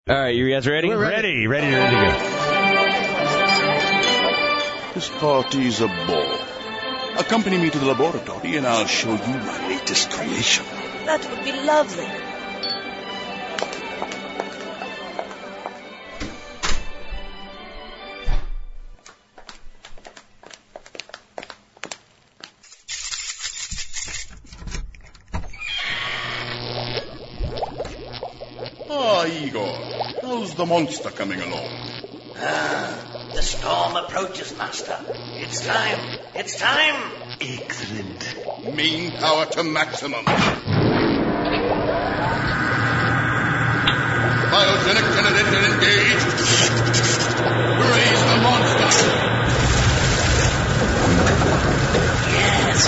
All right, you guys ready? We're ready to go. This party's a ball. Accompany me to the laboratory and I'll show you my latest creation. That would be lovely. Igor, how's the monster coming along? The storm approaches, Master. It's time. Excellent. Main power to maximum. Biogenic generator engaged. Raise the monster. Yes.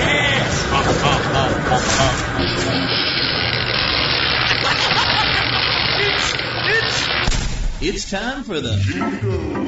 It's time for the Jimmy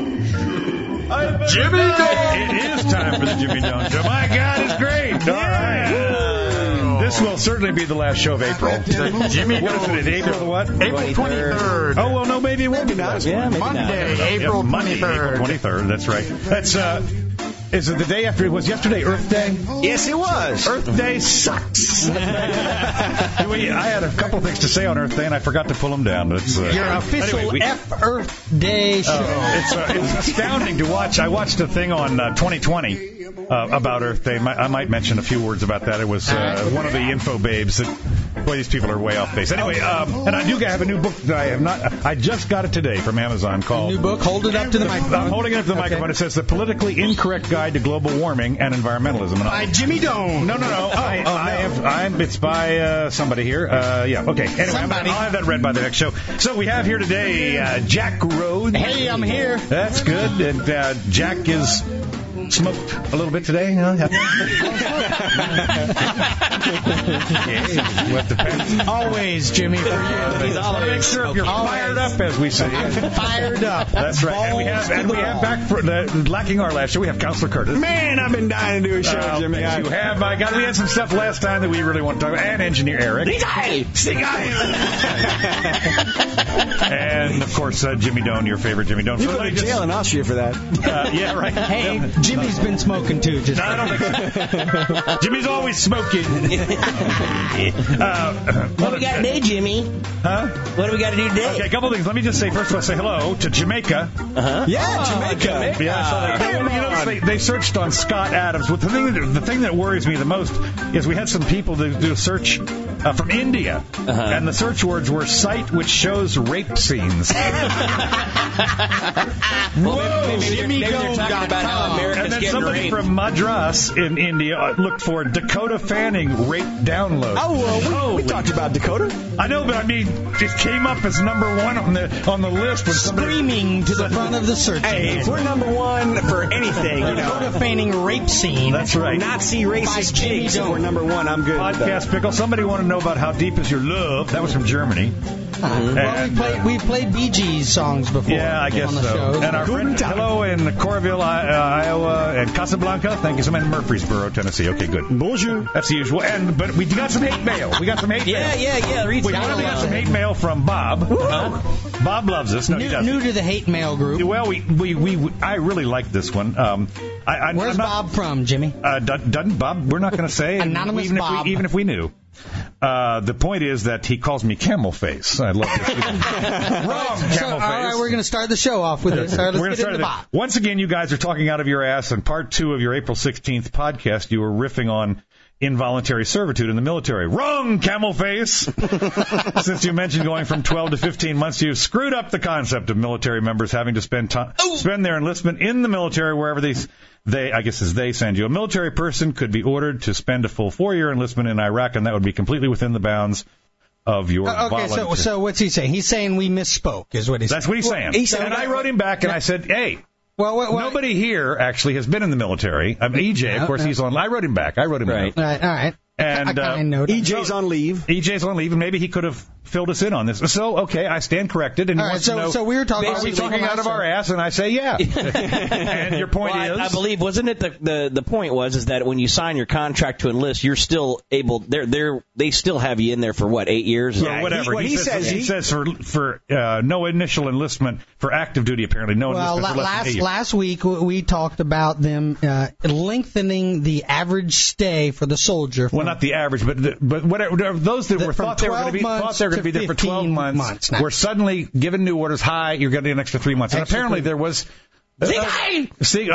Dome. It is time for the Jimmy Dome Show. My God, it's great. All right. This will certainly be the last show of April. Jimmy, what is it? April what? April 23rd. Oh, well, no, maybe it won't be not. Yeah, Monday, April 23rd. April 23rd. That's right. That's is it the day after? Was yesterday Earth Day? Yes, it was. Earth Day sucks. I had a couple things to say on Earth Day, and I forgot to pull them down. It's, your official Earth Day show. It's astounding to watch. I watched a thing on 2020 about Earth Day. I might mention a few words about that. It was one of the info babes that, boy, these people are way off base. Anyway, and I do have a new book that I have not. I just got it today from Amazon called. New book. Hold it up to the microphone. I'm holding it up to the microphone. It says The Politically Incorrect Guide to Global Warming and Environmentalism. By Jimmy Dome. No. It's by somebody here. Yeah. Okay. Anyway, I'll have that read by the next show. So we have here today Jack Rhodes. Hey, I'm here. That's good. And Jack is smoked a little bit today. Huh? What depends. Always, Jimmy, for you. Make sure you're fired up, as we say. Fired up. That's right. And we have back for lacking our last show. We have Counselor Curtis. Man, I've been dying to do a show, Jimmy. You have. My God, we had some stuff last time that we really want to talk about. And Engineer Eric. And of course, Jimmy Doan, your favorite Jimmy Doan. You go to jail in Austria for that. Yeah, right. Hey, Jimmy's been smoking too. Just I don't think so. Jimmy's always smoking. What do we got today, Jimmy? Huh? What do we got to do today? Okay, a couple things. Let me just say, first of all, say hello to Jamaica. Yeah, Jamaica. Yeah, they searched on Scott Adams. But the thing that worries me the most is we had some people that do a search from India, and the search words were site which shows rape scenes. Maybe they're talking about how America's and then getting somebody raped. from Madras in India looked for Dakota Fanning rape download. We talked about Dakota. I know, but I mean, it came up as number one on the list. When screaming to the front of the search. Hey, if we're number one for anything, Dakota Fanning rape scene. That's right. Nazi racist chicks. If we're number one, I'm good. Podcast Pickle. Somebody wanted to know about How Deep Is Your Love. That was from Germany. Well, we played Bee Gees songs before. Yeah, I guess on the so. show. And our friend, hello in Coralville, Iowa, and Casablanca. Thank you so much. In Murfreesboro, Tennessee. Okay, good. Bonjour. That's the usual. But we got some hate mail. We got some hate mail. Yeah. We got some hate mail from Bob. Bob loves us. No, he doesn't. New to the hate mail group. Well, I really like this one. Where's Bob from, Jimmy? Doesn't Bob? We're not going to say. Anonymous Bob. Even if we knew. The point is that he calls me Camel Face. I love this. Wrong, Camel Face. All right, we're going to start the show off with this. Let's get into Bob. Once again, you guys are talking out of your ass. In part 2 of your April 16th podcast, you were riffing on involuntary servitude in the military. Wrong, Camel Face. Since you mentioned going from 12 to 15 months, you've screwed up the concept of military members having to spend their enlistment in the military wherever they send you. A military person could be ordered to spend a full 4-year enlistment in Iraq, and that would be completely within the bounds of your volunteer. Okay, so what's he saying? He's saying we misspoke, is what he's saying. That's what he's saying. And I wrote him back, and I said, hey, nobody here actually has been in the military. EJ, of course, he's on. I wrote him back. All right. And EJ's on leave. EJ's on leave, and maybe he could have filled us in on this. So, okay, I stand corrected. And All right, so we were talking. Are we talking out of our ass? And I say, yeah. And your point is, I believe, wasn't it the point was that when you sign your contract to enlist, you're still able. They still have you in there for what, 8 years? Yeah, whatever. He says for no initial enlistment for active duty. Apparently, no enlistment for less than 8 years. Last week we talked about them lengthening the average stay for the soldier. Well, not the average, but whatever. Those that were thought they were going to be there for 12 months were suddenly given new orders. Hi, you're getting an extra 3 months. And apparently there was. Apparently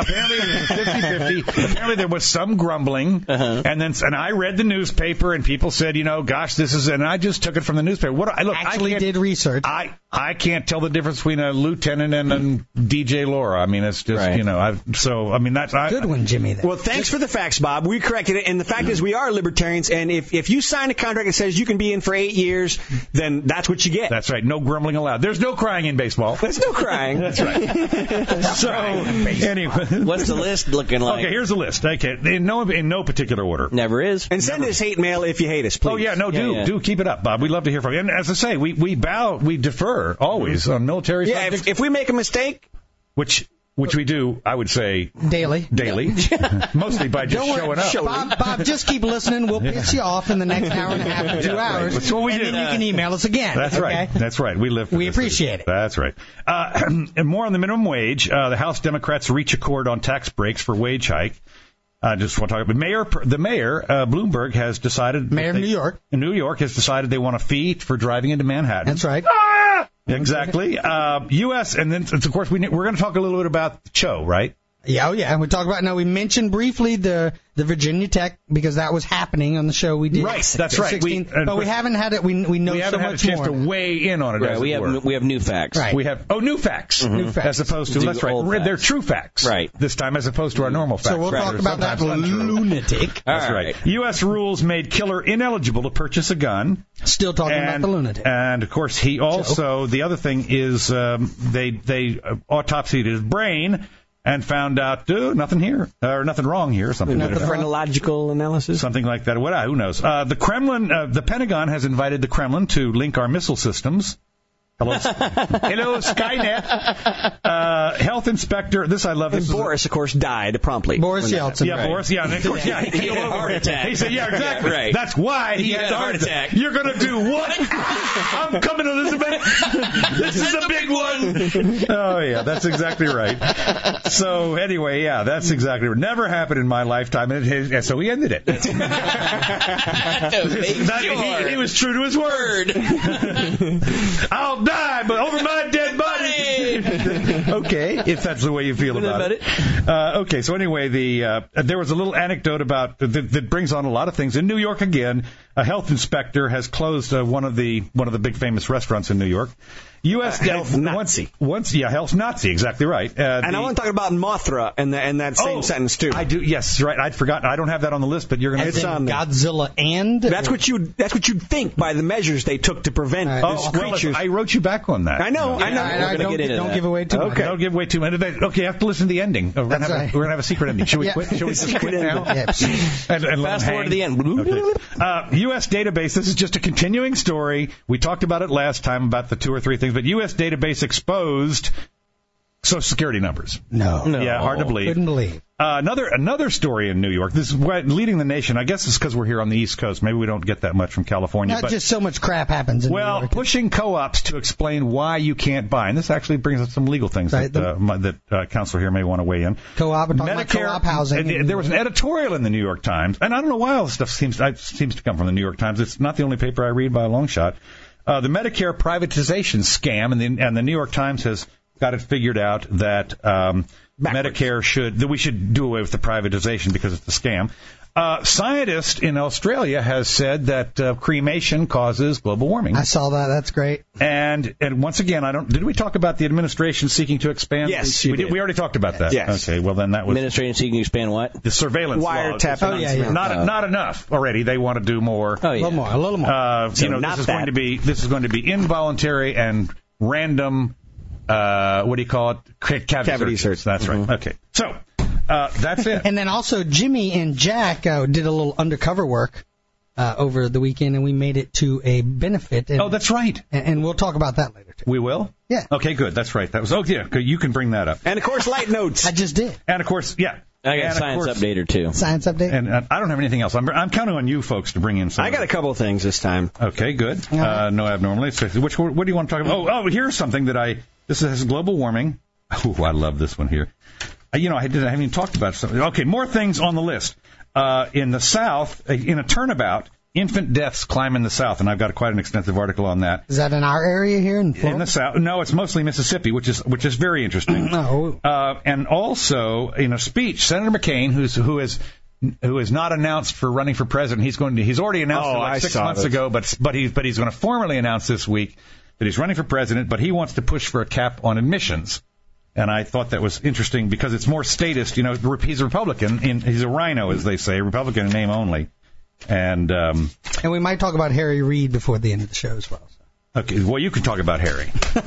50-50. Apparently there was some grumbling, and I read the newspaper, and people said, gosh, this is, and I just took it from the newspaper. I did research. I can't tell the difference between a lieutenant and a DJ Laura. I mean, it's just, that's good one, Jimmy. Well, thanks for the facts, Bob. We corrected it, and the fact is we are libertarians, and if you sign a contract that says you can be in for 8 years, then that's what you get. That's right. No grumbling allowed. There's no crying in baseball. There's no crying. That's right. So, anyway. What's the list looking like? Okay, here's the list. Okay, in no particular order. Never is. And send us hate mail if you hate us, please. Oh, yeah, do keep it up, Bob. We'd love to hear from you. And as I say, we defer always on military subjects. If we make a mistake, which we do, I would say daily, mostly by just showing up. Bob, just keep listening. We'll piss you off in the next hour and a half to 2 hours. That's what we do. And then you can email us again. That's right. That's right. We appreciate it. That's right. And more on the minimum wage. The House Democrats reach accord on tax breaks for wage hike. I just want to talk about the mayor, Bloomberg, has decided. Mayor of New York. In New York has decided they want a fee for driving into Manhattan. That's right. Exactly. U.S. and then, of course, we're going to talk a little bit about Cho, right? Yeah. We talk about now. We mentioned briefly the Virginia Tech because that was happening on the show we did. Right, that's right. But we haven't had it. We know so much more. We haven't had a chance to weigh in on it. Right. We have new facts. Right. We have new facts. New facts as opposed to that's right. They're true facts. Right. This time as opposed to our normal facts. So we'll talk about that lunatic. That's right. U.S. rules made killer ineligible to purchase a gun. Still talking about the lunatic. And of course, he also the other thing is they autopsied his brain. And found out, nothing here, or nothing wrong here, something like that. Phrenological analysis? Something like that. Who knows? The Kremlin, the Pentagon has invited the Kremlin to link our missile systems. Hello, Skynet. Health inspector. This I love. And Boris, of course, died promptly. Boris Yeltsin. Yeah, right. Boris. Yeah, and of course, yeah. He had a heart attack. He said, yeah, exactly. Right. That's why he had a heart attack. You're going to do what? I'm coming, Elizabeth. This is a big one. Oh, yeah, that's exactly right. So, anyway, yeah, that's exactly right. Never happened in my lifetime, and so he ended it. He was true to his word. I'll die, but over my dead body. Okay, if that's the way you feel about it. Okay, so anyway, there was a little anecdote about that brings on a lot of things. In New York again, a health inspector has closed one of the big famous restaurants in New York. U.S. Health Nazi. Health Nazi, exactly right. And I want to talk about Mothra and that same sentence too. I do. Yes, right. I'd forgotten. I don't have that on the list, but you're going to. It's on Godzilla and. That's what you'd think by the measures they took to prevent this creature. I wrote you back on that. I know. We're going to get into that. Don't give away too much. Okay. Don't give away too much. Okay, you have to listen to the ending. We're going to have a secret ending. Should we quit? Should we just quit now? Yes. And fast forward to the end. Okay. U.S. database. This is just a continuing story. We talked about it last time about the 2 or 3 things, but U.S. database exposed Social Security numbers. No. Yeah, hard to believe. Couldn't believe. Another story in New York. This is leading the nation. I guess it's because we're here on the East Coast. Maybe we don't get that much from California. Not just so much crap happens in New York. Pushing co-ops to explain why you can't buy. And this actually brings up some legal things that Counselor here may want to weigh in. Co-op, and talking about co-op housing. There was an editorial in the New York Times, and I don't know why all this stuff seems to come from the New York Times. It's not the only paper I read by a long shot. The Medicare privatization scam, and the New York Times has got it figured out that we should do away with the privatization because it's a scam. Scientist in Australia has said that cremation causes global warming. I saw that. That's great. And once again, did we talk about the administration seeking to expand? Yes, we did. We already talked about that. Yes. Okay. Well, then that was administration seeking to expand what? The surveillance wiretap. laws. Not enough already. They want to do more. Oh, yeah. A little more. This is going to be involuntary and random. What do you call it? Cavity search. That's right. Okay. So that's it. And then also Jimmy and Jack did a little undercover work over the weekend, and we made it to a benefit. And, that's right. And we'll talk about that later, too. We will? Yeah. Okay, good. That's right. You can bring that up. And, of course, light notes. I just did. And, of course, yeah. I got a science updater, too. Science update? And I don't have anything else. I'm counting on you folks to bring in some. I got a couple of things this time. Okay, good. No abnormally. So what do you want to talk about? Oh, here's something that this has global warming. Oh, I love this one here. I haven't even talked about something. Okay, more things on the list. In the South, in a turnabout, infant deaths climb in the South, and I've got quite an extensive article on that. Is that in our area here in Florida? In the South? No, it's mostly Mississippi, which is very interesting. And also, in a speech, Senator McCain, who has not announced for running for president, he's already announced it like 6 months ago, but he's going to formally announce this week that he's running for president, but he wants to push for a cap on admissions. And I thought that was interesting because it's more statist. He's a Republican. He's a rhino, as they say, Republican in name only. And we might talk about Harry Reid before the end of the show as well. So. Okay, well, you can talk about Harry.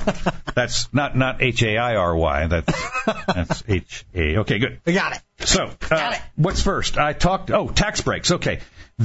That's not H-A-I-R-Y. That's H-A. Okay, good. We got it. So, what's first? I talked. Tax breaks. Okay.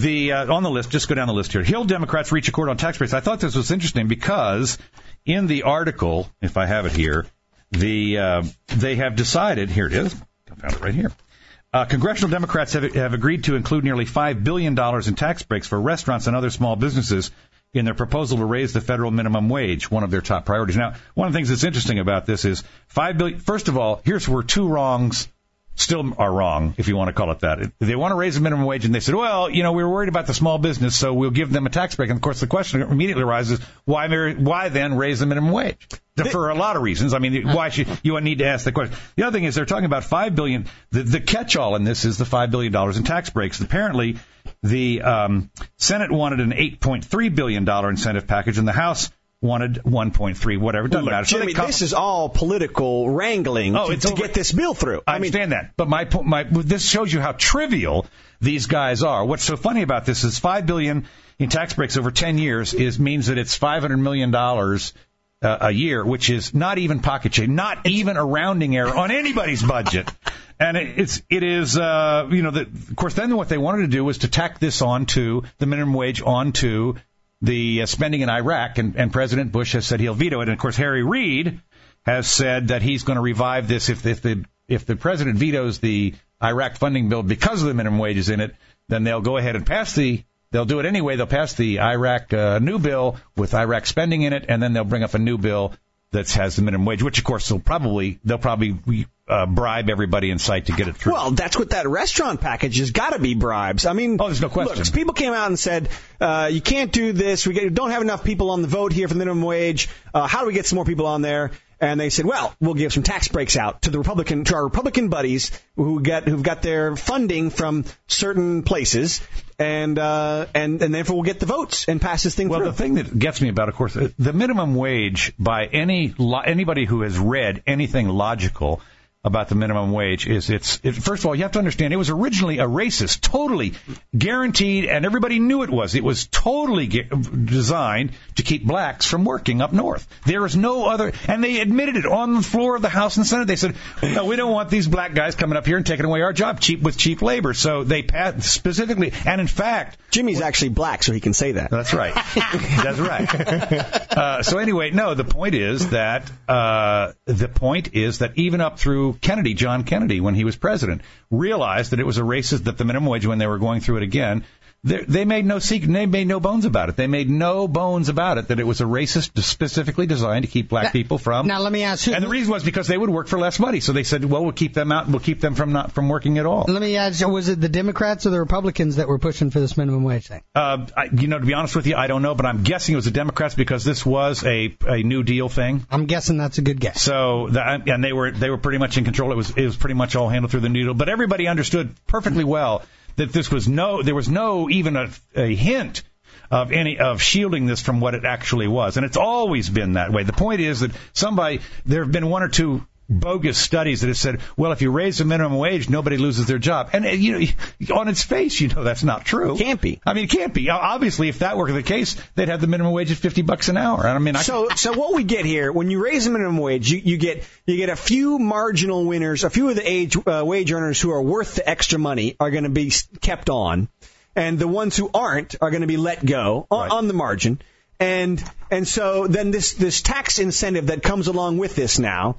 On the list, just go down the list here. Hill Democrats reach accord on tax breaks. I thought this was interesting because in the article, if I have it here, they have decided. Here it is. I found it right here. Congressional Democrats have agreed to include nearly $5 billion in tax breaks for restaurants and other small businesses in their proposal to raise the federal minimum wage, one of their top priorities. Now, one of the things that's interesting about this is $5 billion. First of all, here's where two wrongs still are wrong, if you want to call it that. They want to raise the minimum wage, and they said, well, we were worried about the small business, so we'll give them a tax break. And, of course, the question immediately arises, why then raise the minimum wage? For a lot of reasons. I mean, why should you need to ask the question? The other thing is they're talking about $5 billion. The catch-all in this is the $5 billion in tax breaks. Apparently, the Senate wanted an $8.3 billion incentive package, and the House wanted 1.3, whatever. It doesn't matter. Jimmy, this is all political wrangling to get this bill through. I understand that. But this shows you how trivial these guys are. What's so funny about this is $5 billion in tax breaks over 10 years means that it's $500 million a year, which is not even pocket change, not even a rounding error on anybody's budget. And it is, of course, then what they wanted to do was to tack this onto the minimum wage onto the spending in Iraq, and President Bush has said he'll veto it. And, of course, Harry Reid has said that he's going to revive this if the president vetoes the Iraq funding bill because of the minimum wages in it, then they'll go ahead and they'll do it anyway. They'll pass the Iraq new bill with Iraq spending in it, and then they'll bring up a new bill that has the minimum wage, which, of course, they'll probably bribe everybody in sight to get it through. Well, that's what that restaurant package has got to be bribes. I mean, there's no question. Look, people came out and said, you can't do this. We don't have enough people on the vote here for the minimum wage. How do we get some more people on there? And they said, well, we'll give some tax breaks out to our Republican buddies who've got their funding from certain places, and therefore we'll get the votes and pass this thing through. Well, the thing that gets me about, of course, the minimum wage, by anybody who has read anything logical about the minimum wage, is first of all, you have to understand, it was originally a racist, totally guaranteed, and everybody knew it was. It was totally designed to keep blacks from working up north. There is no other, and they admitted it on the floor of the House and Senate. They said, no, we don't want these black guys coming up here and taking away our job with cheap labor. So they passed specifically, and in fact, Jimmy's actually black, so he can say that. That's right. That's right. So anyway, no, the point is that even up through John Kennedy, when he was president, realized that it was a racist, that the minimum wage, when they were going through it again, they made no secret, they made no bones about it. They made no bones about it, that it was a racist specifically designed to keep black people from. Now, let me ask you. And the reason was because they would work for less money. So they said, well, we'll keep them out, we'll keep them from working at all. Let me ask you, was it the Democrats or the Republicans that were pushing for this minimum wage thing? To be honest with you, I don't know, but I'm guessing it was the Democrats because this was a New Deal thing. I'm guessing that's a good guess. So, and they were pretty much in control. It was pretty much all handled through the New Deal. But everybody understood perfectly well that there was no even a hint of shielding this from what it actually was. And it's always been that way. The point is that there have been one or two bogus studies that have said, well, if you raise the minimum wage, nobody loses their job. And, on its face, that's not true. It can't be. I mean, it can't be. Obviously, if that were the case, they'd have the minimum wage at $50 an hour. I mean, So what we get here, when you raise the minimum wage, you get a few marginal winners, a few of the wage earners who are worth the extra money are going to be kept on. and the ones who aren't are going to be let go on the margin. And so then this tax incentive that comes along with this now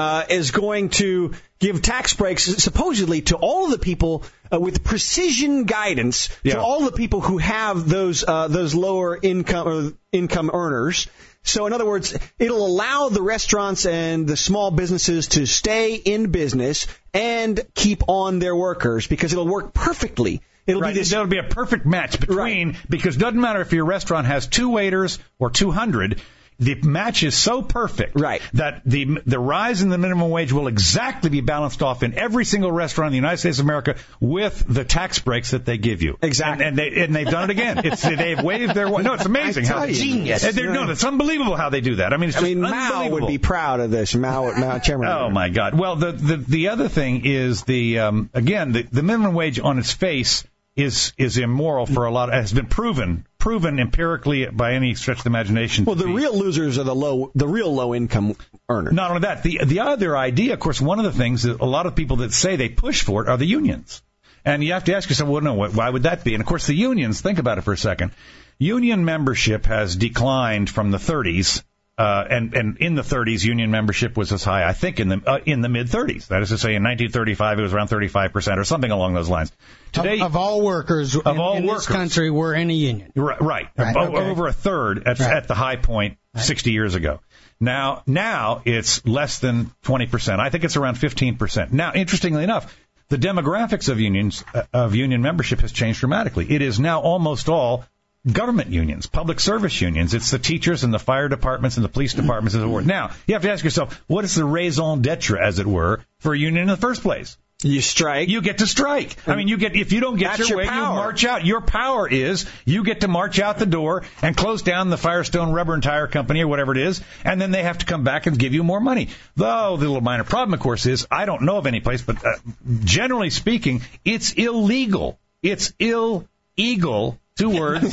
is going to give tax breaks supposedly to all of the people with precision guidance to all the people who have those lower income earners. So in other words, it'll allow the restaurants and the small businesses to stay in business and keep on their workers because it'll work perfectly. It'll be a perfect match between, because it doesn't matter if your restaurant has 2 waiters or 200, the match is so perfect that the rise in the minimum wage will exactly be balanced off in every single restaurant in the United States of America with the tax breaks that they give you. Exactly. And they've done it again. They've waived their way. No, it's amazing how genius. It's unbelievable how they do that. I mean, Mao would be proud of this. Mao Chairman. Oh my God. Well, the other thing is the minimum wage on its face is immoral for a lot. Has been proven empirically by any stretch of the imagination. Well, the real losers are the real low income earners. Not only that, the other idea, of course, one of the things that a lot of people that say they push for it are the unions. And you have to ask yourself, well, no, why would that be? And of course, the unions, think about it for a second. Union membership has declined from the 30s. And in the 30s, union membership was as high, I think, in the mid 30s. That is to say, in 1935, it was around 35% or something along those lines. Today, of all workers in this country, were in a union. Right. Over a third at the high point 60 years ago. Now it's less than 20%. I think it's around 15%. Now, interestingly enough, the demographics of union membership has changed dramatically. It is now almost all government unions, public service unions. It's the teachers and the fire departments and the police departments and so forth. Now, you have to ask yourself, what is the raison d'etre, as it were, for a union in the first place? You strike. You get to strike. I mean, if you don't get your way, you march out. Your power is you get to march out the door and close down the Firestone Rubber and Tire Company or whatever it is, and then they have to come back and give you more money. Though the little minor problem, of course, is I don't know of any place, but generally speaking, it's illegal. It's illegal. 2 words,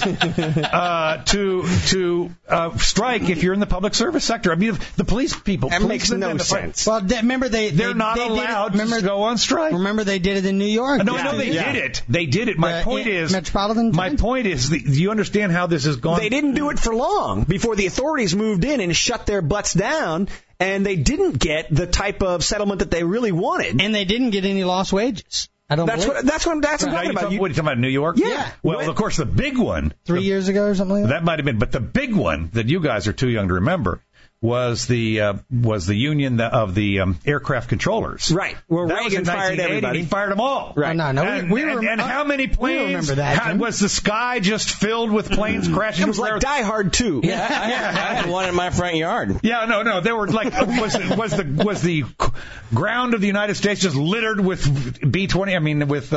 to strike if you're in the public service sector. I mean, the police people. That makes no sense. Well, remember they're not allowed to go on strike. Remember they did it in New York. No, they did it. They did it. My point is, do you understand how this has gone? They didn't do it for long before the authorities moved in and shut their butts down, and they didn't get the type of settlement that they really wanted. And they didn't get any lost wages. That's what I'm talking about. What are you talking about, New York? Yeah. Well, of course, the big one. 3 years ago or something like that? That might have been. But the big one that you guys are too young to remember was the union of the aircraft controllers. Right. Where Reagan fired everybody. He fired them all. Right. No, and how many planes? Was the sky just filled with planes crashing? It was like Die Hard 2. Yeah, I had one in my front yard. Yeah, no. They were like, was the ground of the United States just littered with B-20? I mean, with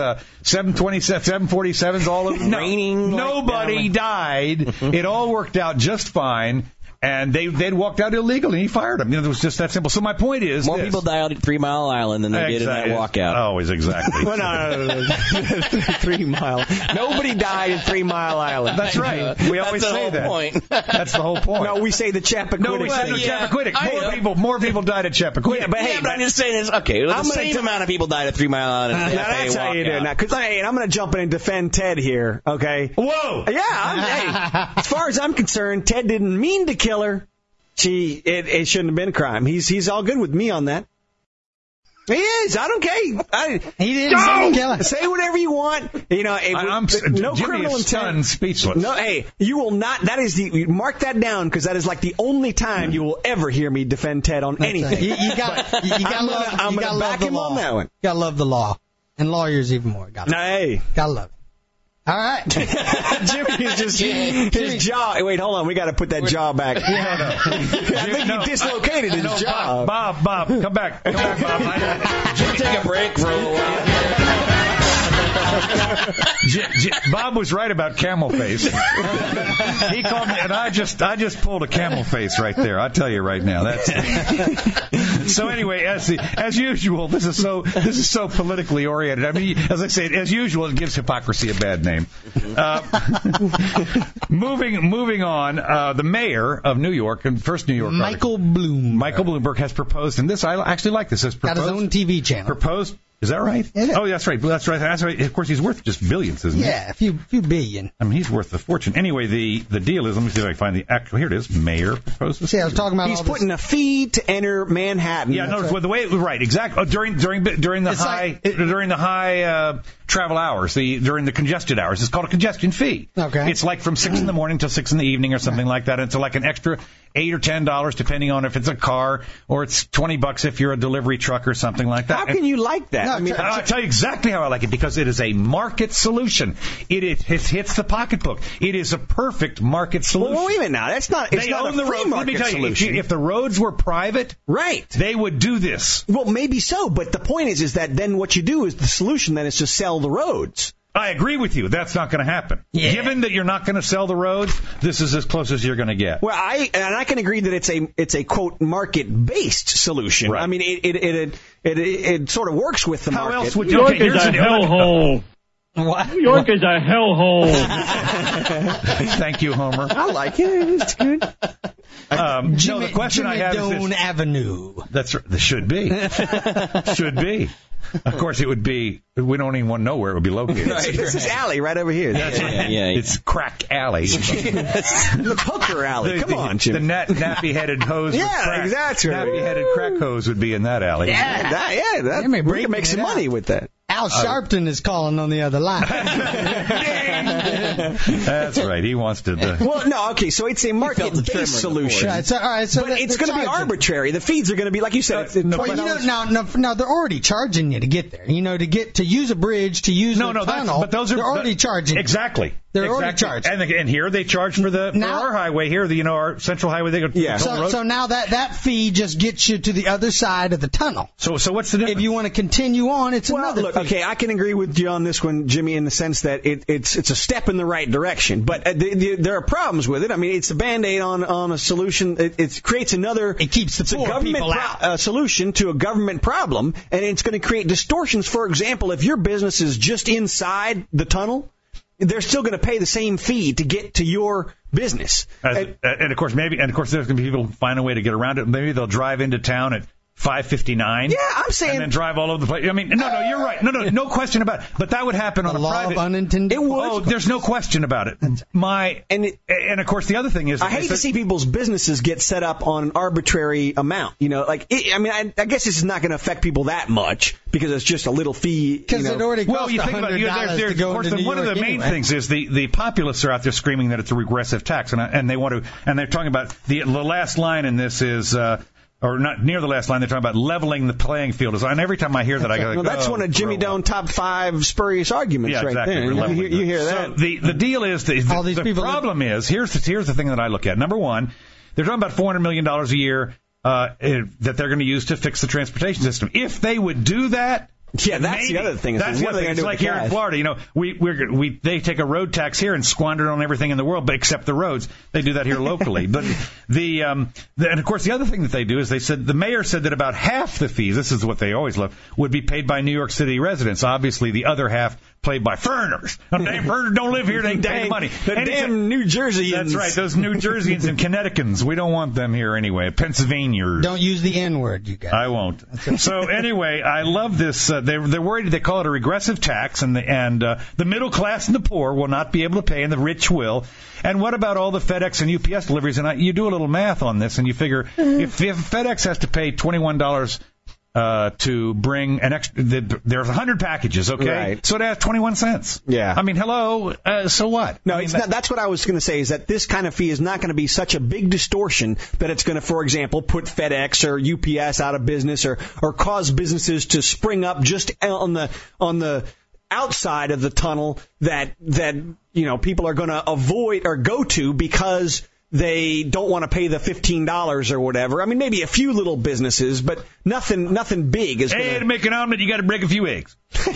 747s all over. Raining. Nobody died. It all worked out just fine. And they'd walked out illegally, and he fired them. It was just that simple. So my point is, more people died at 3 Mile Island than they did in that walkout. Always, exactly. Well, no. 3 Mile. Nobody died at 3 Mile Island. That's right. We always say that. Point. That's the whole point. No, we say the Chappaquiddick. No, we say Chappaquiddick. More people died at Chappaquiddick. Yeah, but I'm just saying this. Okay, the same amount of people died at 3 Mile Island. Now that's how you do it. Because I'm going to jump in and defend Ted here. Okay. Whoa. Yeah. As far as I'm concerned, Ted didn't mean to kill her. It shouldn't have been a crime. He's all good with me on that. He is. I don't care. He didn't kill her. Say whatever you want. You know, no criminal intent. Speechless. No, hey, you will not. That is mark that down because that is like the only time you will ever hear me defend Ted on anything. You got I'm going to back him on that one. You got to love the law, and lawyers even more. Got to love it. All right. Jimmy is just his jaw. Wait, hold on. We got to put that jaw back. I think he dislocated his jaw. Bob, come back. Bob. Jimmy, take a break for a little while. Bob was right about camel face. He called me, and I just pulled a camel face right there. I'll tell you right now. So anyway, as usual, this is so politically oriented. I mean, as I say, as usual, it gives hypocrisy a bad name. Moving on, the mayor of New York, and first New York, Michael Bloomberg has proposed, and this I actually like this. Got his own TV channel. Proposed Is that right? Yeah. Oh, that's right. That's right. Of course, he's worth just billions, isn't he? Yeah, a few billion. I mean, he's worth a fortune. Anyway, the deal is, let me see if I can find the actual. Here it is. Mayor proposes. See, I was talking about He's all this. putting a fee to enter Manhattan. Yeah, no, well, the way right, exactly. During the high travel hours, during the congested hours, it's called a congestion fee. Okay. It's like from 6 in the morning till 6 in the evening or something like that. And it's like an extra $8 or $10 depending on if it's a car or it's $20 if you're a delivery truck or something like that. How can you like that? No, I mean, I'll tell you exactly how I like it, because it is a market solution. It hits the pocketbook. It is a perfect market solution. well, wait a minute now. It's not They not own a the free road. Let me market tell you, solution. if the roads were private, Right. they would do this. Well, maybe so, but the point is that then what you do is the solution then is to sell the roads. I agree with you. That's not going to happen. Yeah. Given that you're not going to sell the roads, this is as close as you're going to get. Well, I can agree that it's a quote market-based solution. Right. I mean, it sort of works with the How market. else would New York here's is a the- hellhole. What? New York is a hellhole. Thank you, Homer. I like it. It's good. No, the question I have is Doan this. Avenue. This should be. Should be. Of course, it would be. We don't even want to know where it would be located. This is alley right over here. That's right. Yeah. It's Crack Alley. The Hooker Alley. Come on, Jim. The nappy-headed hose. with Yeah, crack. exactly. Nappy-headed crack hose would be in that alley. we can make some money with that. Al Sharpton is calling on the other line. That's right. He wants to. Well, no, okay, so it's a market-based solution. Right, so, all right, so But it's going to be arbitrary. The fees are going to be, like you said, Well, no, they're already charging you to get there. You know, to use a bridge, to use a tunnel. But those are they're already charging. Exactly. They're already charged. And here they charge for our highway here, our central highway. They go. Yeah. So now that fee just gets you to the other side of the tunnel. So what's the difference? If you want to continue on, it's another look, fee. okay, I can agree with you on this one, Jimmy, in the sense that it's a step in the right direction. But there are problems with it. I mean, it's a Band-Aid on a solution. It creates another. It keeps the poor government people out. solution to a government problem, and it's going to create distortions. For example, if your business is just inside the tunnel, they're still going to pay the same fee to get to your business. And of course, there's going to be people who find a way to get around it. Maybe they'll drive into town at 5:59. Yeah, I'm saying. And then drive all over the place. I mean, no, you're right. No question about it. But that would happen on a law private. of unintended. It would. Oh, there's no question about it. And of course, the other thing is, I hate to see people's businesses get set up on an arbitrary amount. You know, I guess this is not going to affect people that much because it's just a little fee. Because it already costs well, you think about $100 to go into New one of York the main anyway. things is the populists are out there screaming that it's a regressive tax, and they want to, and they're talking about the last line in this is. Or not near the last line, they're talking about leveling the playing field. And every time I hear that, I go, well, that's one of Jimmy Doan top 5 spurious arguments right exactly. there. You hear that. So the deal is, the problem is, here's the thing that I look at. Number one, they're talking about $400 million a year that they're going to use to fix the transportation system. If they would do that, yeah, that's the other thing. That's the other thing. It's like here in Florida, you know, they take a road tax here and squander it on everything in the world, but except the roads. They do that here locally. But and of course the other thing that they do is the mayor said that about half the fees, this is what they always love, would be paid by New York City residents. Obviously, the other half paid by foreigners. Damn foreigners don't live here; they ain't paying money. Damn New Jerseyans. That's right, those New Jerseyans and Connecticutans. We don't want them here anyway. Pennsylvanians. Don't use the N-word, you guys. I won't. So anyway, I love this. They're worried. They call it a regressive tax, and the middle class and the poor will not be able to pay, and the rich will. And what about all the FedEx and UPS deliveries? And you do a little math on this, and you figure if FedEx has to pay $21 to bring an extra, there's 100 packages, okay? Right. So it adds 21 cents. Yeah. I mean, hello. So what? No, it's not. That's what I was going to say. Is that this kind of fee is not going to be such a big distortion that it's going to, for example, put FedEx or UPS out of business or cause businesses to spring up just on the outside of the tunnel that people are going to avoid or go to because they don't want to pay the $15 or whatever. I mean, maybe a few little businesses, but nothing big is going to... Hey, to make an omelet, you got to break a few eggs.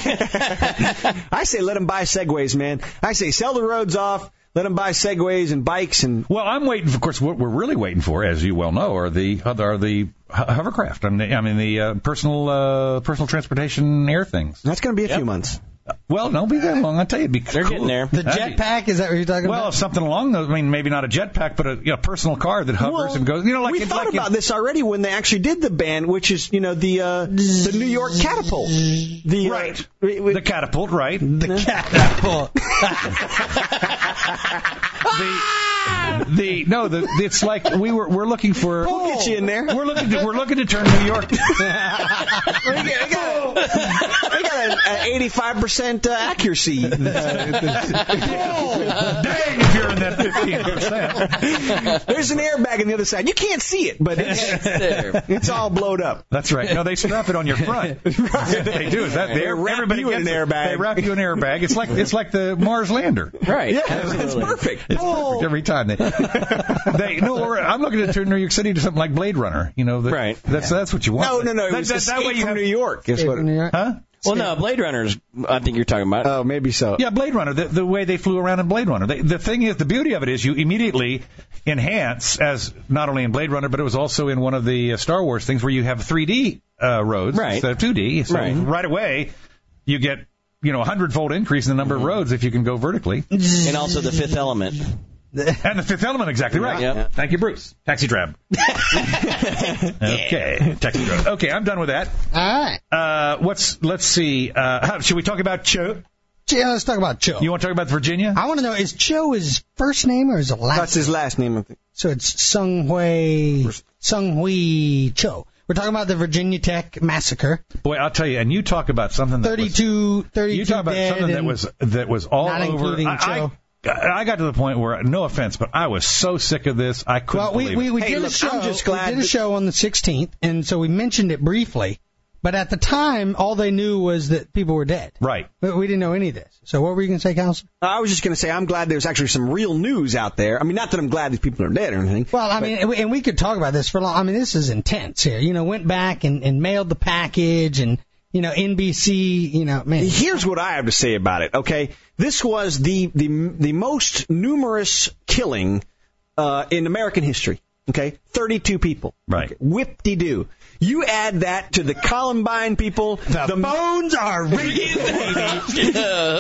I say let them buy Segways, man. I say sell the roads off, let them buy Segways and bikes. And well, I'm waiting. Of course, what we're really waiting for, as you well know, are the hovercraft. I mean, the personal transportation air things. That's going to be a few months. Well, don't be that long. I'll tell you. They're getting there. The jetpack, is that what you're talking Well, about? something along those. I mean, maybe not a jetpack, but a personal car that hovers and goes. We thought about this already when they actually did the band, which is the New York Catapult. Right. The catapult, right? The catapult. It's like we're looking for. We'll get you in there. We're looking to turn New York. We got an 85% accuracy. Dang, if you're in that 15%. There's an airbag on the other side. You can't see it, but it's there. It's all blowed up. That's right. No, they strap it on your front. Right. They do. Everybody gets an airbag. They wrap you in an airbag. It's like the Mars lander. Right. Yeah, it's perfect. It's perfect every time. I'm looking to turn New York City to something like Blade Runner. Right. That's what you want. No. It was that way from New York. Huh? Well, no, Blade Runner's, I think you're talking about. Oh, maybe so. Yeah, Blade Runner, the way they flew around in Blade Runner. The thing is, the beauty of it is you immediately enhance, as not only in Blade Runner, but it was also in one of the Star Wars things where you have 3D roads instead of 2D. So right away, you get 100-fold increase in the number of roads if you can go vertically. And also the Fifth Element. And the Fifth Element, exactly right. Yeah. Thank you, Bruce. Taxi Drab. Okay, Taxi Drab. Okay, I'm done with that. All right. Let's see. Should we talk about Cho? Yeah, let's talk about Cho. You want to talk about Virginia? I want to know, is Cho his first name or is it last name? That's his last name, I think. So it's Sung-Hui Cho. We're talking about the Virginia Tech massacre. Boy, I'll tell you, and you talk about something that 32 you talk about something that was all not over. Including Cho. I got to the point where, no offense, but I was so sick of this, I couldn't believe it. We did a show. I'm just glad we did a show on the 16th, and so we mentioned it briefly. But at the time, all they knew was that people were dead. Right. But we didn't know any of this. So what were you going to say, Counselor? I was just going to say I'm glad there's actually some real news out there. I mean, not that I'm glad these people are dead or anything. Well, I mean, and we could talk about this for long. I mean, this is intense here. Went back and mailed the package and, NBC, man. Here's what I have to say about it, okay? This was the most numerous killing in American history, okay? 32 people. Right. Okay. Whip-de-doo. You add that to the Columbine people. The bones are ringing, baby.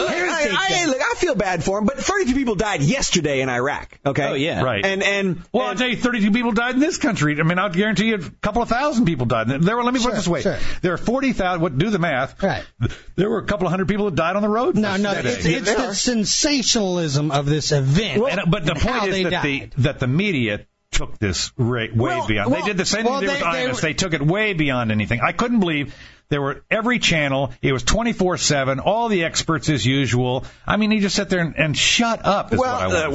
I feel bad for them, but 32 people died yesterday in Iraq, okay? Oh, yeah. Right. Well, I'll tell you, 32 people died in this country. I mean, I'll guarantee you a couple of thousand people died. Let me put it this way. Sure. There are 40,000, do the math. Right. There were a couple of hundred people that died on the road. No, it's the sensationalism of this event. But the point is that the media took this way beyond. They did the same thing they did with IMS. They took it way beyond anything. I couldn't believe there were every channel. It was 24/7. All the experts as usual. I mean, he just sat there and shut up. Look,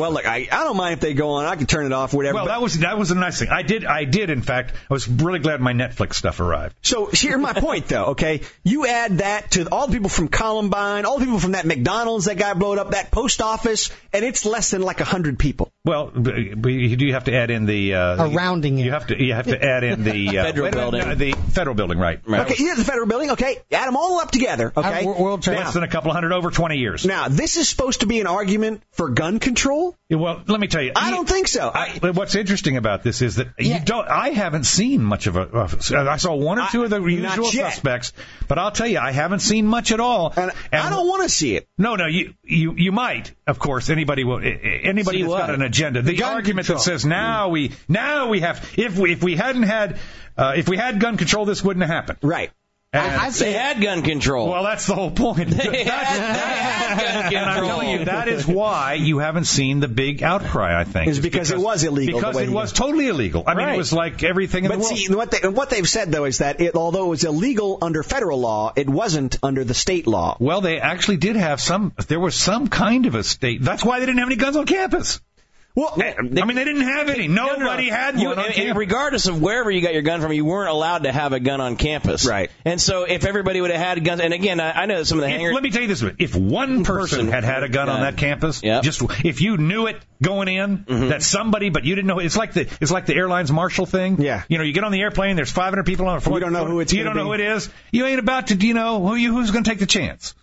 I don't mind if they go on. I can turn it off, whatever. Well, that was a nice thing. I did. In fact, I was really glad my Netflix stuff arrived. So here's my point, though. Okay, you add that to all the people from Columbine, all the people from that McDonald's that got blown up, that post office, and it's less than like 100 people. Well, you do have to add in the rounding. You have to add in the federal building. The federal building, right? Okay, yeah, the federal building. Okay, add them all up together. Okay, World Trade. Less than a couple hundred over 20 years. Now, this is supposed to be an argument for gun control. Yeah, well, let me tell you. I don't think so. What's interesting about this is that I haven't seen much of I saw one or two of the usual suspects, but I'll tell you, I haven't seen much at all. And I don't want to see it. No, you might. Of course, anybody that's got an agenda. The argument that says now we have if we hadn't had if we had gun control, this wouldn't have happened. Right. They had gun control. Well, that's the whole point. They had gun control. And I'm telling you, that is why you haven't seen the big outcry, I think. It's because it was illegal. Because it was totally illegal. I mean, it was like everything in the world. But see, what they've said, though, is that although it was illegal under federal law, it wasn't under the state law. Well, they actually did have there was some kind of a state. That's why they didn't have any guns on campus. Well, they didn't have any. Nobody had one on campus. Regardless of wherever you got your gun from, you weren't allowed to have a gun on campus. Right. And so if everybody would have had guns, and again, I know some of the hangers. Let me tell you this: if one person had a gun on that campus, just if you knew it going in, that somebody, but you didn't know, it's like the airlines marshal thing. Yeah. You get on the airplane, there's 500 people on the floor. You don't know who it's. You don't know who it is. You ain't about to. Who's going to take the chance?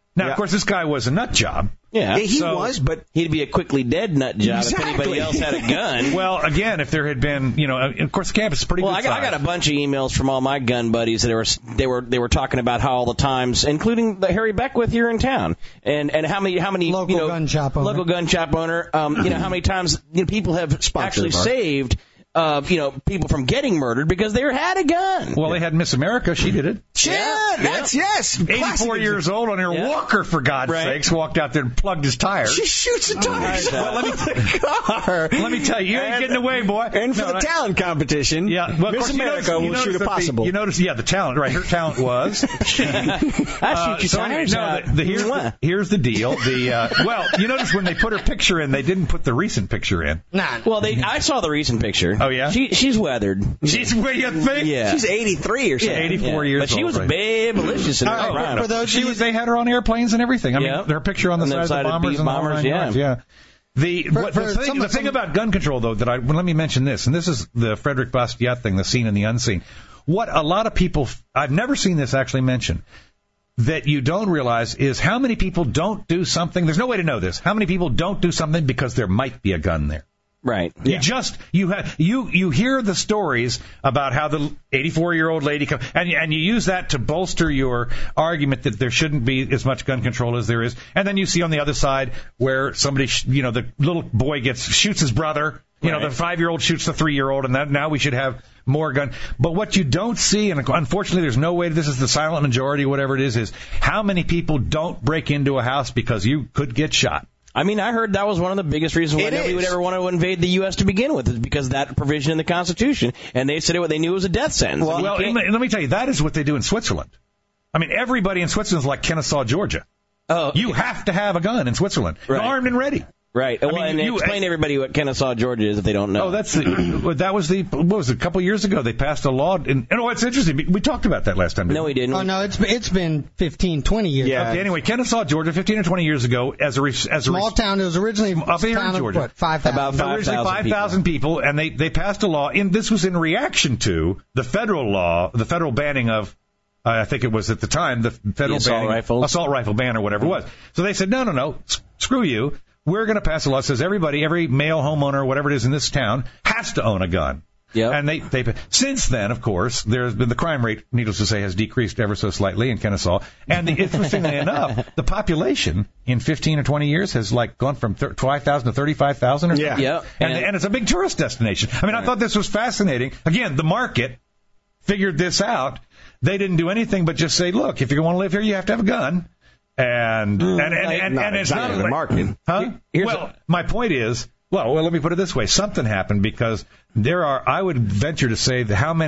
Now, of course, this guy was a nut job. Yeah, he was, but he'd be a quickly dead nut job Exactly. if anybody else had a gun. Well, again, if there had been, of course, the campus is pretty Well, good I got a bunch of emails from all my gun buddies that they were talking about how all the times, including the Harry Beckwith here in town, and how many local gun shop owner, how many times people have actually saved. People from getting murdered because they had a gun. Well, they had Miss America. She did it. Yes. 84 years old on her walker, for God's sakes, walked out there and plugged his tires. She shoots the tires out of the car. Let me tell you, you ain't getting away, boy. And for the talent competition, Miss America will shoot a possible. You notice, the talent, right? Her talent was. I shoot your tires out. Here's the deal. You notice when they put her picture in, they didn't put the recent picture in. Nah. Well, I saw the recent picture. Oh, yeah? She's weathered. She's where you think? Yeah. She's 83 or something. 84 years old. But she was babelicious in her prime. For those they had her on airplanes and everything. I mean, her picture on the side of the bombers and all that. Yeah. The thing about gun control, though, let me mention this, and this is the Frederick Bastiat thing, the seen and the unseen. What a lot of people, I've never seen this actually mentioned, that you don't realize is how many people don't do something. There's no way to know this. How many people don't do something because there might be a gun there? Right. You hear the stories about how the 84-year-old lady and you use that to bolster your argument that there shouldn't be as much gun control as there is, and then you see on the other side where somebody, the little boy shoots his brother. The 5-year-old shoots the 3-year-old, and now we should have more gun. But what you don't see, and unfortunately there's no way, this is the silent majority, whatever it is how many people don't break into a house because you could get shot. I mean, I heard that was one of the biggest reasons why nobody would ever want to invade the U.S. to begin with, is because of that provision in the Constitution. And they said they knew it was a death sentence. Well, let me tell you, that is what they do in Switzerland. I mean, everybody in Switzerland is like Kennesaw, Georgia. Oh, you have to have a gun in Switzerland. Right. Armed and ready. Right. Explain to everybody what Kennesaw, Georgia is if they don't know. Oh, what was it, a couple years ago they passed a law. It's interesting. We talked about that last time. No, we didn't. Oh, no, it's been 15, 20 years. Yeah. Okay, anyway, Kennesaw, Georgia, 15 or 20 years ago, as a small town. It was originally up here in Georgia. What, 5,000? About 5,000 people, and they passed a law. This was in reaction to the federal law, the federal banning of. I think it was at the time the federal assault rifle ban or whatever it was. So they said, no, screw you. We're going to pass a law that says every male homeowner or whatever it is in this town has to own a gun. Yep. And they since then, of course, there's been the crime rate, needless to say, has decreased ever so slightly in Kennesaw. And interestingly enough, the population in 15 or 20 years has gone from 5,000 to 35,000 or something. Yeah. And it's a big tourist destination. I mean, I thought this was fascinating. Again, the market figured this out. They didn't do anything but just say, look, if you want to live here, you have to have a gun. And it's not the market. Huh? My point is, let me put it this way. Something happened because I would venture to say that how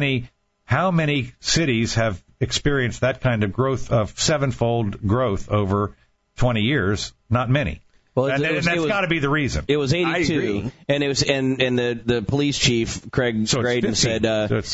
many cities have experienced that kind of growth of sevenfold growth over 20 years? Not many. Well, that's got to be the reason. It was 82, and it was and the police chief Craig Graydon said,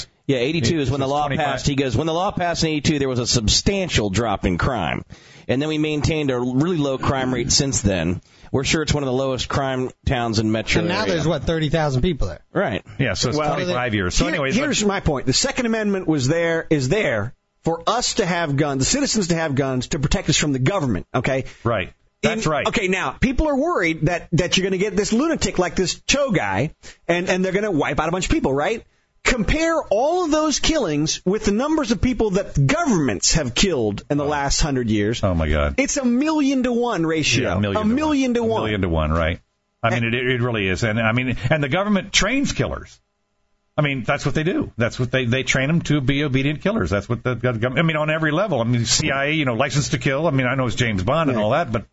82 is when the law 25. Passed. He goes, when the law passed in 82, there was a substantial drop in crime, and then we maintained a really low crime rate since then. We're sure it's one of the lowest crime towns in metro. And now area. there's 30,000 people there. Right. Yeah. So it's 25 years. So anyway, here's my point. The Second Amendment is there for us to have guns, the citizens to have guns to protect us from the government. Okay. Right. That's right. Okay, now, people are worried that you're going to get this lunatic like this Cho guy, and they're going to wipe out a bunch of people, right? Compare all of those killings with the numbers of people that governments have killed in the last 100 years. Oh, my God. It's 1,000,000-to-1 ratio. Yeah, a million to one. 1,000,000-to-1, right. I mean, it really is. And the government trains killers. I mean, that's what they do. That's what they train them to be obedient killers. That's what the government, on every level. I mean, CIA, license to kill. I mean, I know it's James Bond and all that, but.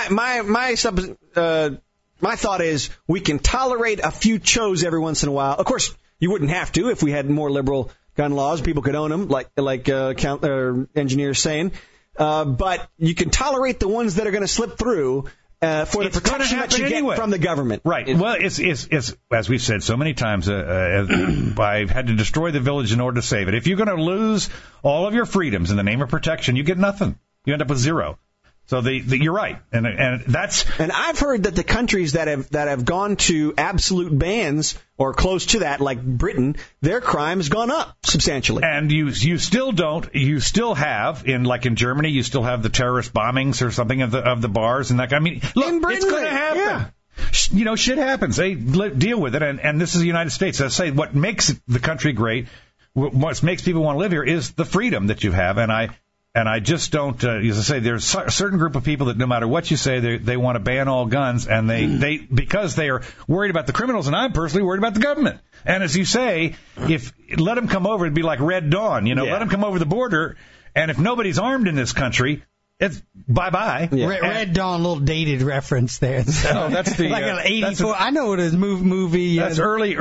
My thought is we can tolerate a few Chos every once in a while. Of course, you wouldn't have to if we had more liberal gun laws. People could own them, like engineers saying. But you can tolerate the ones that are going to slip through. For the protection that you get from the government. Right. Well, it's as we've said so many times, I've had to destroy the village in order to save it. If you're going to lose all of your freedoms in the name of protection, you get nothing. You end up with zero. So you're right, and that's. And I've heard that the countries that have gone to absolute bans or close to that, like Britain, their crime has gone up substantially. And you still don't. You still have in Germany, you still have the terrorist bombings or something of the bars and that. I mean, look, in Britain, it's going to happen. Yeah. You know, shit happens. They deal with it, and this is the United States. I say what makes the country great, what makes people want to live here, is the freedom that you have, and I just don't, as I say, there's a certain group of people that no matter what you say, they want to ban all guns, and they because they are worried about the criminals, and I'm personally worried about the government. And as you say, if let them come over, it'd be like Red Dawn, let them come over the border, and if nobody's armed in this country, it's bye-bye. Yeah. Red Dawn, little dated reference there. So, that's the like an 84. I know what his movie. That's early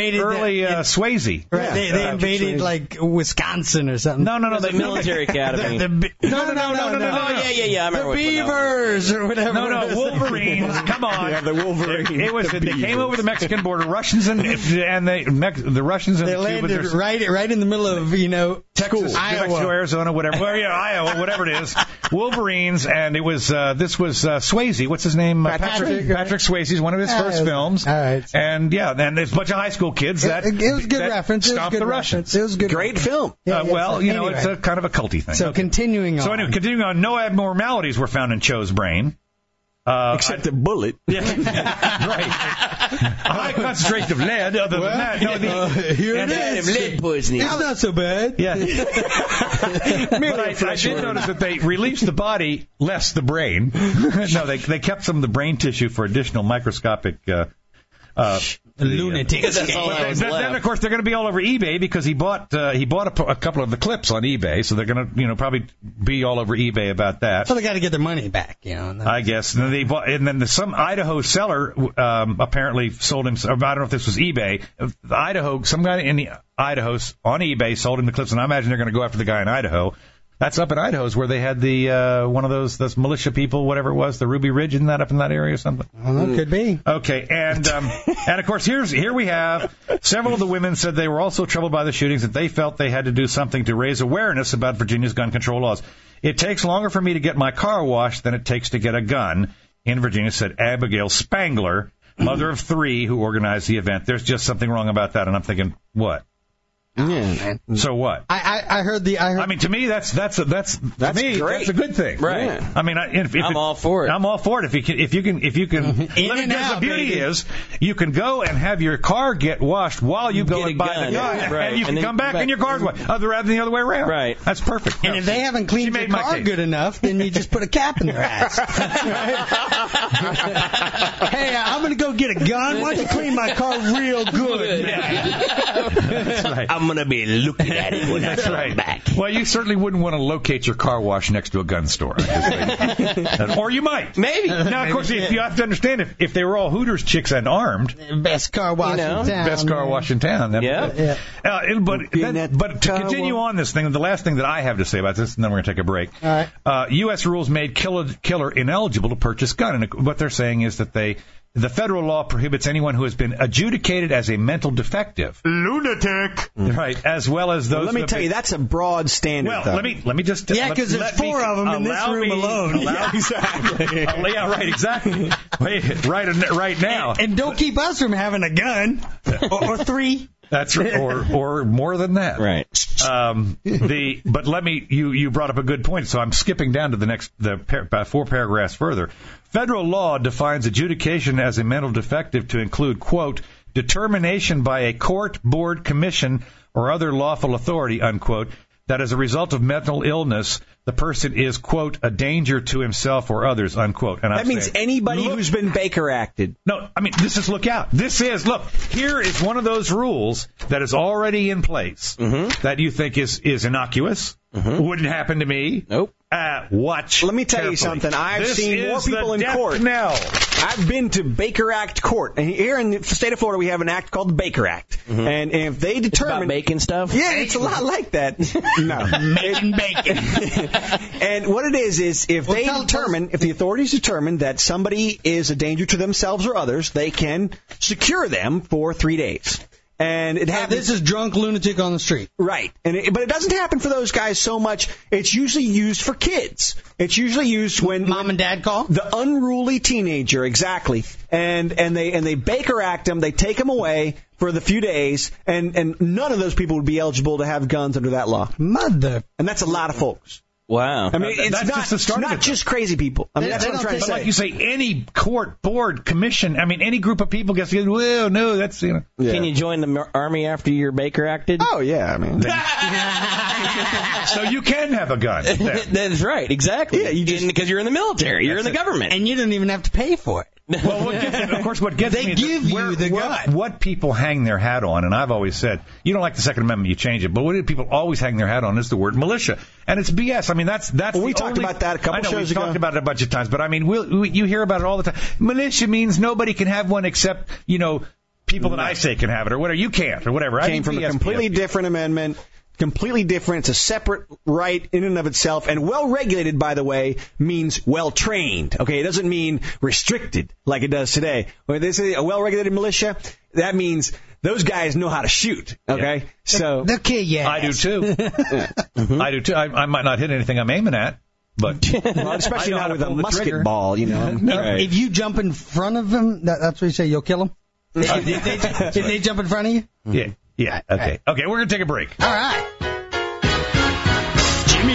Swayze. Right, yeah. They invaded like Wisconsin or something. No. The military academy. No. Yeah. I remember the Beavers or whatever. No, Wolverines. Come on. Yeah, the Wolverines. They came over the Mexican border. Russians and the Russians and they the landed right in the middle of Texas, Iowa, New Mexico, Arizona, whatever. Well, yeah, Iowa, whatever it is. Wolverines, and it was this was Swayze. What's his name? Patrick Swayze's one of his first films. All right. And there's a bunch of high school kids that it was a good reference. Stomped the Russians. It was a good great film. Anyway. It's a kind of a culty thing. So continuing on. So anyway, continuing on, no abnormalities were found in Cho's brain. Except a bullet. Yeah. Right. A high concentration of lead. Other than that, here it is. Lead poisoning. It's not so bad. Yeah. But I did notice that they released the body, less the brain. No, they kept some of the brain tissue for additional microscopic. Lunatics. Then, of course, they're going to be all over eBay because he bought a couple of the clips on eBay, so they're going to probably be all over eBay about that. So they got to get their money back, I guess. And then some Idaho seller apparently sold him. I don't know if this was eBay. Some guy in the Idaho on eBay sold him the clips, and I imagine they're going to go after the guy in Idaho. That's up in Idaho, is where they had the one of those militia people, whatever it was, the Ruby Ridge, isn't that up in that area or something? Well, could be. Okay, and of course here we have several of the women said they were also troubled by the shootings, that they felt they had to do something to raise awareness about Virginia's gun control laws. It takes longer for me to get my car washed than it takes to get a gun in Virginia, said Abigail Spangler, mother of 3, who organized the event. There's just something wrong about that, and I'm thinking, what? Yeah, man. So what? I heard. I mean, to me, that's great. That's a good thing, right? Yeah. I mean, I'm all for it. I'm all for it. If you can. The beauty is, you can go and have your car get washed while you go and buy the gun, right. and you can come back and your car's washed, rather than the other way around. Right. That's perfect. And if they haven't cleaned your car good enough, then you just put a cap in their ass. Hey, I'm going to go get a gun. Why don't you clean my car real good? That's right. I'm going to be looking at it when I come back. Well, you certainly wouldn't want to locate your car wash next to a gun store. Or you might. Maybe. Now, of course, you have to understand, if they were all Hooters chicks and armed. Best car wash in town. Best car wash in town. Yeah. But to continue on this thing, the last thing that I have to say about this, and then we're going to take a break. All right. U.S. rules made killer ineligible to purchase gun. And what they're saying is that the federal law prohibits anyone who has been adjudicated as a mental defective. Lunatic. Right, as well as those... Let me tell you, that's a broad standard, Well, though. let me just... Yeah, because there's 4 of them in this room alone. Yeah, exactly. Yeah, right, exactly. Right now. And don't keep us from having a gun. Or 3. That's or more than that. Right. But let me. You brought up a good point, so I'm skipping down to the 4 paragraphs further. Federal law defines adjudication as a mental defective to include, quote, determination by a court, board, commission, or other lawful authority, unquote, that as a result of mental illness, the person is, quote, a danger to himself or others, unquote. And that means anybody who's been Baker acted. No, I mean, this is look out. Here is one of those rules that is already in place that you think is innocuous. Wouldn't happen to me. Nope. Watch. Let me tell you something. I've seen more people in court. Now, I've been to Baker Act court. And here in the state of Florida, we have an act called the Baker Act. And if they determine... It's about bacon stuff? Yeah, it's a lot like that. No. Making bacon. And what it is if the authorities determine that somebody is a danger to themselves or others, they can secure them for 3 days. And it happens. This is drunk lunatic on the street. Right. But it doesn't happen for those guys so much. It's usually used for kids. It's usually used when Mom and Dad call? The unruly teenager, exactly. And they Baker Act them, they take them away for the few days, and none of those people would be eligible to have guns under that law. Mother. And that's a lot of folks. Wow. I mean, it's not just crazy people. I mean, that's what I'm trying to say. Like you say, any court, board, commission, I mean, any group of people gets together, well, no, that's, you know. Yeah. Can you join the Army after you're Baker acted? Oh, yeah, I mean. So you can have a gun. That's right, exactly. Yeah, because you're in the military, you're in the government. And you don't even have to pay for it. Well, what gets they me give you the gun. What people hang their hat on, and I've always said, you don't like the Second Amendment, you change it. But what do people always hang their hat on is the word militia, and it's BS. I mean, that's. Well, we talked about that a couple shows ago. We talked about it a bunch of times, but I mean, you hear about it all the time. Militia means nobody can have one except people that I say can have it, or whatever. You can't, or whatever. Came from a completely different amendment. Completely different. It's a separate right in and of itself. And well-regulated, by the way, means well-trained. Okay, it doesn't mean restricted like it does today. When they say a well-regulated militia, that means those guys know how to shoot. Okay, yeah. So they'll kill you. I do too. Mm-hmm. I do too. I might not hit anything I'm aiming at, but well, especially not with a musket ball. Right. If you jump in front of them, that's what you say. You'll kill them. If they jump in front of you. Yeah. Yeah, okay. Okay, we're going to take a break. All right. Jimmy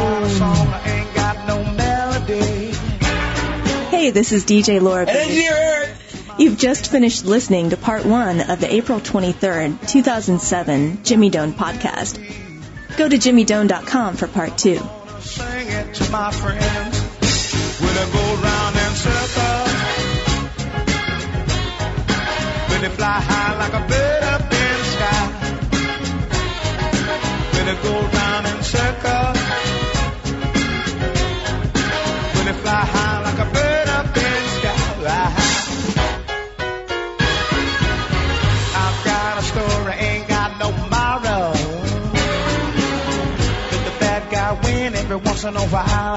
Hey, this is DJ Laura B. You've just finished listening to part 1 of the April 23rd, 2007 Jimmy Done podcast. Go to jimmydone.com for part 2. Sing it to my friends when I go round in circles, when they fly high like a bird up in the sky, when they go round in circles, when they fly high like a bird up in the sky. I've got a story, ain't got no tomorrow. Win every once in a while.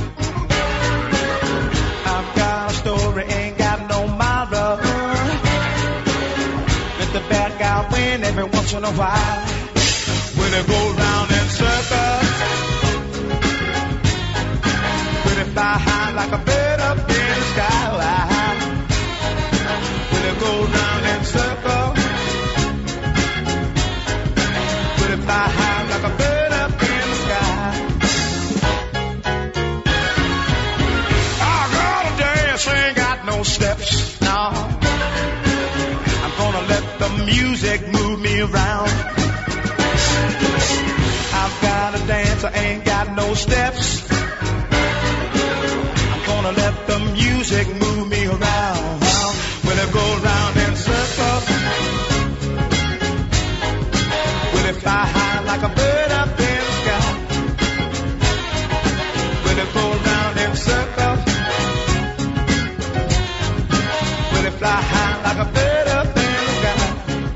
I've got a story, ain't got no tomorrow. Let the bad guy win every once in a while. When they go round in circles, when they fly high like a bird up in the sky. When they go round in circles, when they fly high like a bird up in the sky. Ain't got no steps, no. I'm gonna let the music move me around. I've got a dance, I ain't got no steps. I'm gonna let the music move me around. When I go round in circles, when I fly high like a bird up in the sky. When I go round in circles, fly high like a bird up in the sky.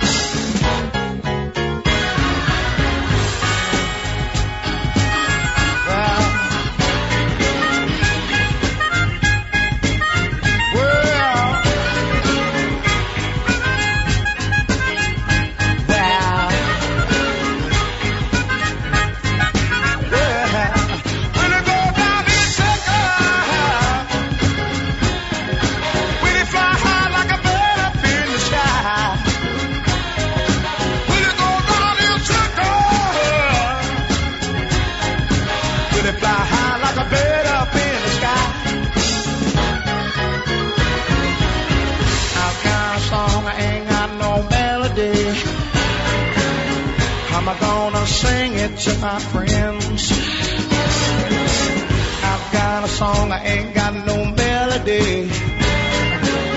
I'm gonna sing it to my friends. I've got a song, I ain't got no melody.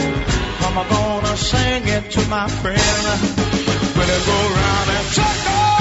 I'm gonna sing it to my friend. When I go round and circle.